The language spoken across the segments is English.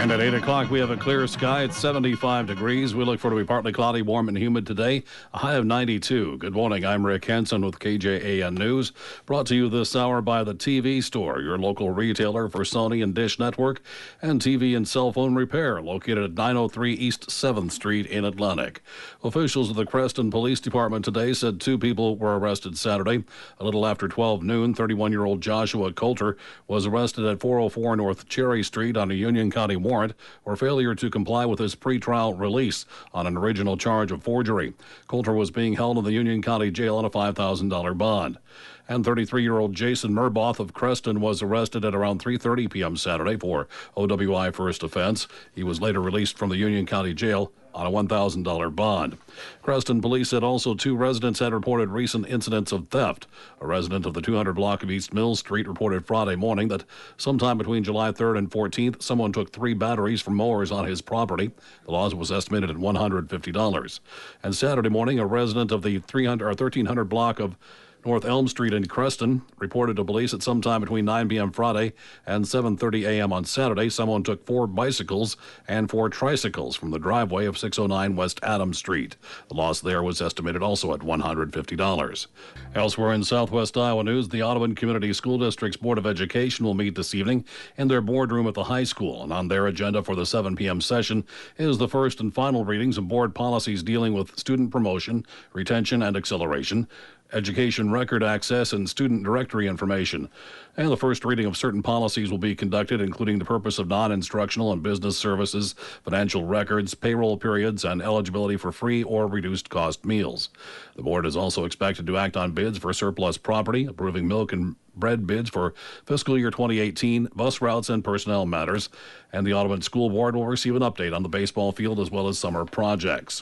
And at 8 o'clock, we have a clear sky. It's 75 degrees. We look for it to be partly cloudy, warm, and humid today. A high of 92. Good morning. I'm Rick Henson with KJAN News. Brought to you this hour by the TV Store, your local retailer for Sony and Dish Network and TV and cell phone repair, located at 903 East 7th Street in Atlantic. Officials of the Creston Police Department today said 2 people were arrested Saturday. A little after 12 noon, 31-year-old Joshua Coulter was arrested at 404 North Cherry Street on a Union County warrant for failure to comply with his pretrial release on an original charge of forgery. Coulter was being held in the Union County Jail on a $5,000 bond. And 33-year-old Jason Murboth of Creston was arrested at around 3:30 p.m. Saturday for OWI first offense. He was later released from the Union County Jail on a $1,000 bond. Creston police said also 2 residents had reported recent incidents of theft. A resident of the 200 block of East Mill Street reported Friday morning that sometime between July 3rd and 14th, someone took 3 batteries from mowers on his property. The loss was estimated at $150. And Saturday morning, a resident of the 1300 block of North Elm Street in Creston reported to police at sometime between 9 p.m. Friday and 7:30 a.m. on Saturday. Someone took 4 bicycles and 4 tricycles from the driveway of 609 West Adams Street. The loss there was estimated also at $150. Elsewhere in Southwest Iowa news, the Audubon Community School District's Board of Education will meet this evening in their boardroom at the high school. And on their agenda for the 7 p.m. session is the first and final readings of board policies dealing with student promotion, retention, and acceleration, education record access, and student directory information. And the first reading of certain policies will be conducted, including the purpose of non-instructional and business services, financial records, payroll periods, and eligibility for free or reduced cost meals. The board is also expected to act on bids for surplus property, approving milk and bread bids for fiscal year 2018, bus routes, and personnel matters. And the Audubon School Board will receive an update on the baseball field as well as summer projects.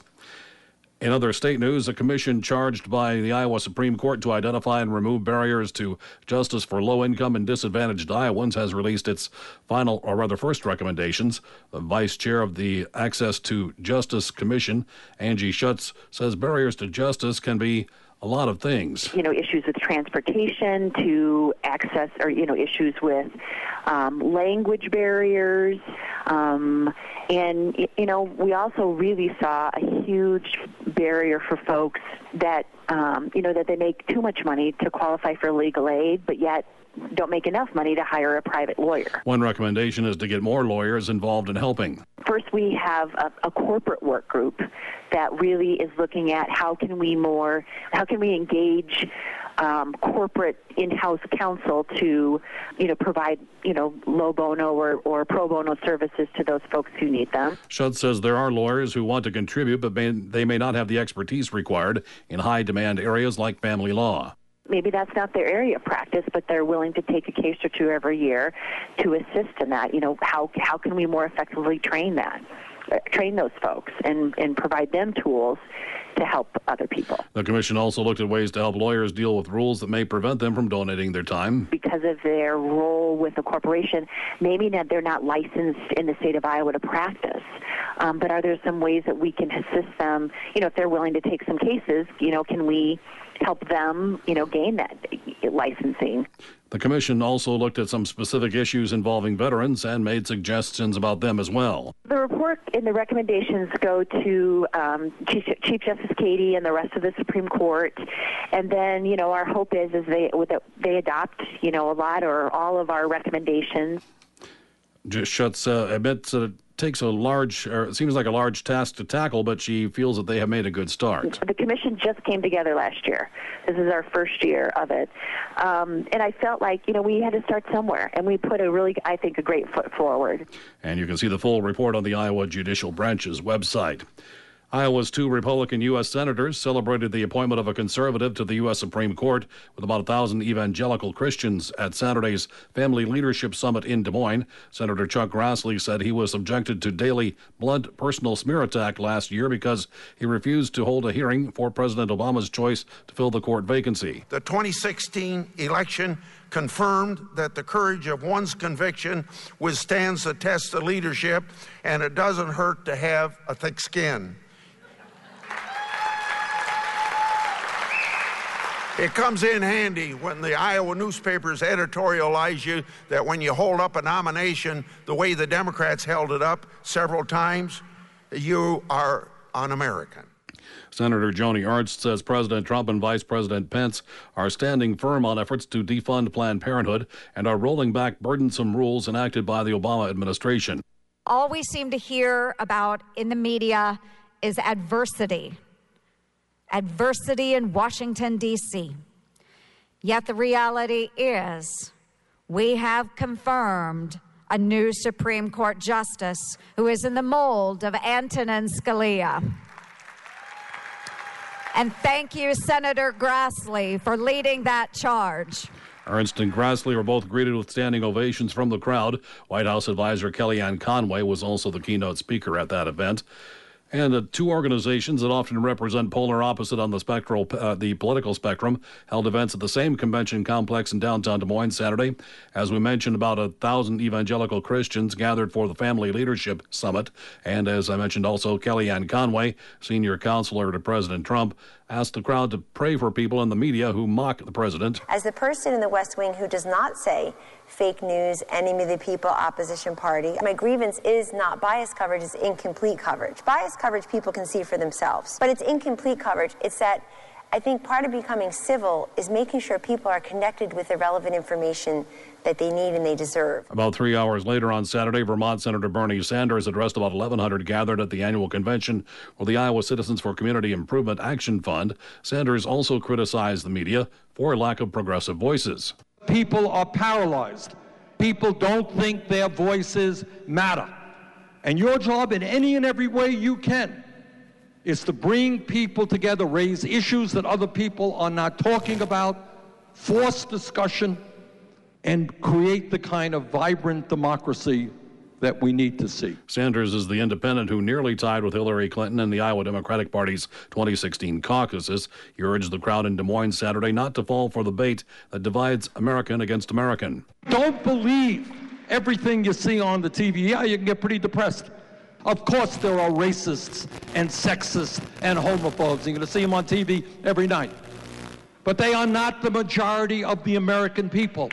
In other state news, a commission charged by the Iowa Supreme Court to identify and remove barriers to justice for low-income and disadvantaged Iowans has released its first recommendations. The vice chair of the Access to Justice Commission, Angie Schutz, says barriers to justice can be a lot of things. Issues with transportation to access, or, issues with language barriers. And, we also really saw a huge barrier for folks that, that they make too much money to qualify for legal aid, but yet don't make enough money to hire a private lawyer. One recommendation is to get more lawyers involved in helping. First, we have a corporate work group that really is looking at how can we engage corporate in-house counsel to, provide, low bono or pro bono services to those folks who need them. Schutz says there are lawyers who want to contribute, but they may not have the expertise required in high-demand areas like family law. Maybe that's not their area of practice, but they're willing to take a case or 2 every year to assist in that. How can we more effectively train those folks and provide them tools to help other people. The commission also looked at ways to help lawyers deal with rules that may prevent them from donating their time. Because of their role with a corporation, maybe they're not licensed in the state of Iowa to practice. But are there some ways that we can assist them, if they're willing to take some cases, can we help them, gain that licensing? The commission also looked at some specific issues involving veterans and made suggestions about them as well. The report and the recommendations go to Chief Justice Cady and the rest of the Supreme Court. And then, our hope is they adopt, a lot or all of our recommendations. Schutz admits that it seems like a large task to tackle, but she feels that they have made a good start. The commission just came together last year. This is our first year of it. And I felt like, we had to start somewhere, and we put a great foot forward. And you can see the full report on the Iowa Judicial Branch's website. Iowa's 2 Republican U.S. senators celebrated the appointment of a conservative to the U.S. Supreme Court with about 1,000 evangelical Christians at Saturday's Family Leadership Summit in Des Moines. Senator Chuck Grassley said he was subjected to daily blunt personal smear attack last year because he refused to hold a hearing for President Obama's choice to fill the court vacancy. The 2016 election confirmed that the courage of one's conviction withstands the test of leadership, and it doesn't hurt to have a thick skin. It comes in handy when the Iowa newspapers editorialize you that when you hold up a nomination the way the Democrats held it up several times, you are un-American. Senator Joni Ernst says President Trump and Vice President Pence are standing firm on efforts to defund Planned Parenthood and are rolling back burdensome rules enacted by the Obama administration. All we seem to hear about in the media is adversity. Adversity in Washington, D.C. Yet the reality is we have confirmed a new Supreme Court justice who is in the mold of Antonin Scalia. And thank you, Senator Grassley, for leading that charge. Ernst and Grassley were both greeted with standing ovations from the crowd. White House advisor Kellyanne Conway was also the keynote speaker at that event. And two organizations that often represent polar opposite on the political spectrum held events at the same convention complex in downtown Des Moines Saturday. As we mentioned, about 1,000 evangelical Christians gathered for the Family Leadership Summit. And as I mentioned also, Kellyanne Conway, senior counselor to President Trump, asked the crowd to pray for people in the media who mock the president. As the person in the West Wing who does not say fake news, enemy of the people, opposition party, my grievance is not biased coverage, it's incomplete coverage. Biased coverage people can see for themselves, but it's incomplete coverage. It's that I think part of becoming civil is making sure people are connected with the relevant information that they need and they deserve. About 3 hours later on Saturday, Vermont Senator Bernie Sanders addressed about 1,100 gathered at the annual convention for the Iowa Citizens for Community Improvement Action Fund. Sanders also criticized the media for a lack of progressive voices. People are paralyzed. People don't think their voices matter. And your job in any and every way you can is to bring people together, raise issues that other people are not talking about, force discussion, and create the kind of vibrant democracy that we need to see. Sanders is the independent who nearly tied with Hillary Clinton in the Iowa Democratic Party's 2016 caucuses. He urged the crowd in Des Moines Saturday not to fall for the bait that divides American against American. Don't believe everything you see on the TV. Yeah, you can get pretty depressed. Of course there are racists and sexists and homophobes. You're going to see them on TV every night. But they are not the majority of the American people.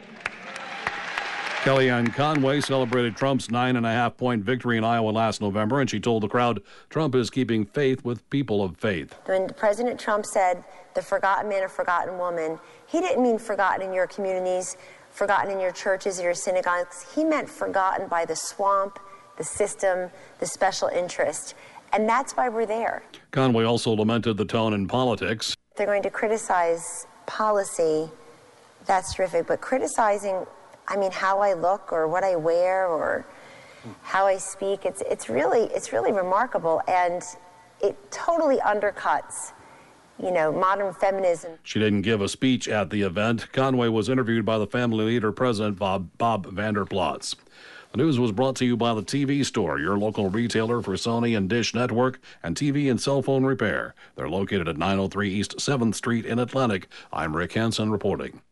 Kellyanne Conway celebrated Trump's 9.5-point victory in Iowa last November, and she told the crowd Trump is keeping faith with people of faith. When President Trump said the forgotten man or forgotten woman, he didn't mean forgotten in your communities, forgotten in your churches or your synagogues. He meant forgotten by the swamp, the system, the special interest. And that's why we're there. Conway also lamented the tone in politics. They're going to criticize policy. That's terrific. But criticizing, I mean, how I look or what I wear or how I speak, it's really remarkable. And it totally undercuts, modern feminism. She didn't give a speech at the event. Conway was interviewed by the Family Leader President Bob Vanderplots. The news was brought to you by the TV Store, your local retailer for Sony and Dish Network and TV and cell phone repair. They're located at 903 East 7th Street in Atlantic. I'm Rick Hansen reporting.